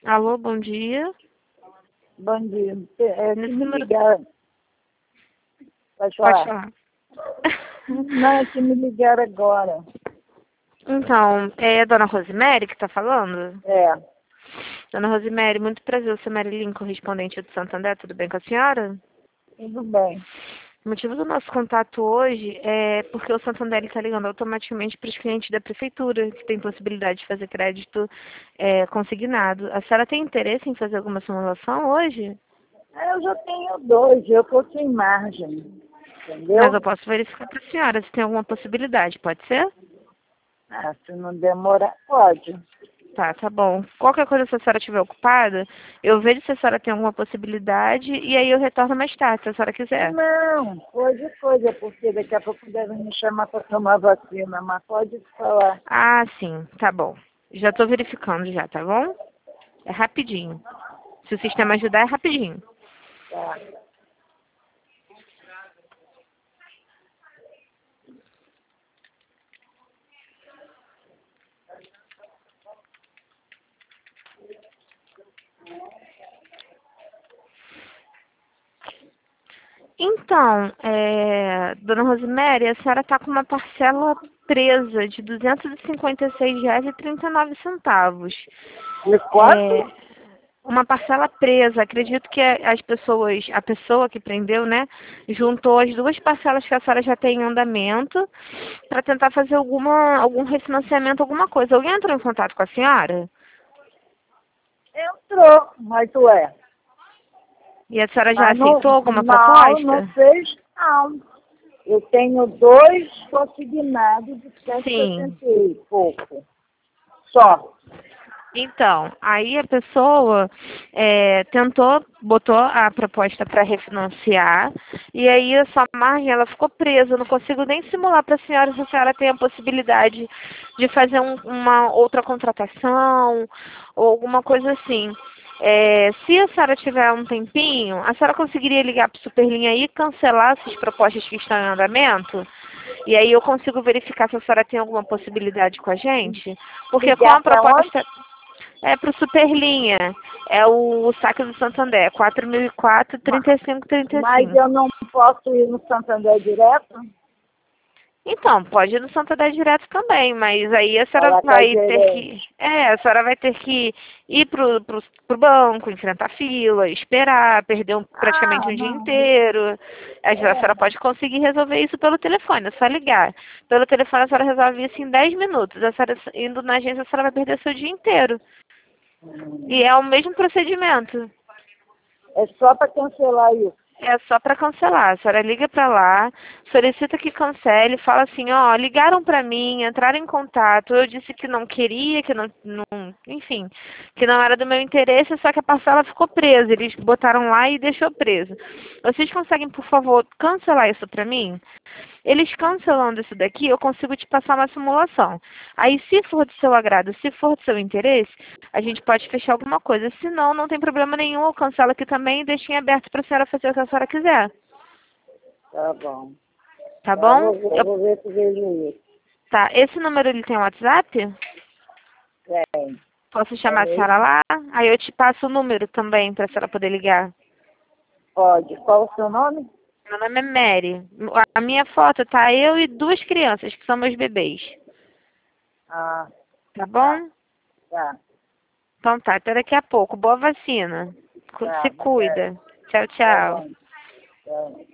Alô, bom dia. Bom dia. Nesse Me número... ligaram. Pode Pode falar. falar. Não, é que me ligaram agora. Então, é a dona Rosemary que está falando? É, Dona Rosemary, muito prazer, eu sou Marilyn, correspondente do Santander, tudo bem com a senhora? tudo bem. O motivo do nosso contato hoje é porque o Santander está ligando automaticamente para os clientes da prefeitura, que tem possibilidade de fazer crédito consignado. A senhora tem interesse em fazer alguma simulação hoje? Eu já tenho dois, eu estou sem margem. Mas eu Entendeu? posso verificar para a senhora se tem alguma possibilidade, pode ser? Ah, se não demorar, pode. Tá bom. Qualquer coisa, se a senhora estiver ocupada, eu vejo se a senhora tem alguma possibilidade e aí eu retorno mais tarde, se a senhora quiser. Não, coisa, porque daqui a pouco devem me chamar para tomar vacina, mas pode falar. Ah, sim, tá bom. Já estou verificando já, tá bom? É rapidinho. Se o sistema ajudar, é rapidinho. Tá. Então, dona Rosemary, a senhora está com uma parcela presa de R$ 256,39. E É, quanto? uma parcela presa. Acredito que a pessoa que prendeu, né, juntou as duas parcelas que a senhora já tem em andamento para tentar fazer algum refinanciamento, alguma coisa. Alguém entrou em contato com a senhora? Entrou, mas ué. E a senhora já Mas aceitou alguma não proposta? fez, não. Eu tenho dois consignados de Sim. 160 e pouco. Só. Então, aí a pessoa botou a proposta para refinanciar e aí a sua margem ela ficou presa. Eu não consigo nem simular para a senhora se a senhora tem a possibilidade de fazer uma outra contratação ou alguma coisa assim. Se a senhora tiver um tempinho, a senhora conseguiria ligar para o Superlinha aí e cancelar essas propostas que estão em andamento? E aí eu consigo verificar se a senhora tem alguma possibilidade com a gente? Porque com a Ligar para onde? proposta é para o Superlinha. É o saque do Santander, 4004 Ma- 35 Mas 35. eu não posso ir no Santander direto? Então, pode ir no Santander direto também, mas aí a senhora Falar com a vai ter que. gerente. A senhora vai ter que ir pro banco, enfrentar fila, esperar, perder praticamente Ah, um dia não. inteiro. A É. senhora pode conseguir resolver isso pelo telefone, é só ligar. Pelo telefone a senhora resolve isso em 10 minutos. A senhora indo na agência, a senhora vai perder seu dia inteiro. E é o mesmo procedimento. É só para cancelar isso. É só para cancelar. A senhora liga para lá, solicita que cancele, fala assim, ó, ligaram para mim, entraram em contato, eu disse que não queria, que enfim, que não era do meu interesse, só que a parcela ficou presa. Eles botaram lá e deixou presa. Vocês conseguem, por favor, cancelar isso para mim? Eles cancelando isso daqui, eu consigo te passar uma simulação. Aí, se for do seu agrado, se for do seu interesse, a gente pode fechar alguma coisa. Se não, não tem problema nenhum, eu cancelo aqui também e deixo em aberto para a senhora fazer o que a senhora quiser. Tá bom. Tá Tá, bom? vou ver se vejo isso. Tá, esse número ele tem WhatsApp? Tem. Posso É chamar a senhora mesmo? lá? Aí eu te passo o número também para a senhora poder ligar. Pode. Qual o seu nome? Meu nome é Mary. A minha foto tá eu e duas crianças, que são meus bebês. Ah, Tá tá. bom? Tá. Então tá, até daqui a pouco. Boa vacina. Tá. Se Obrigada. cuida. Tchau, Tá tchau. bom. Tá.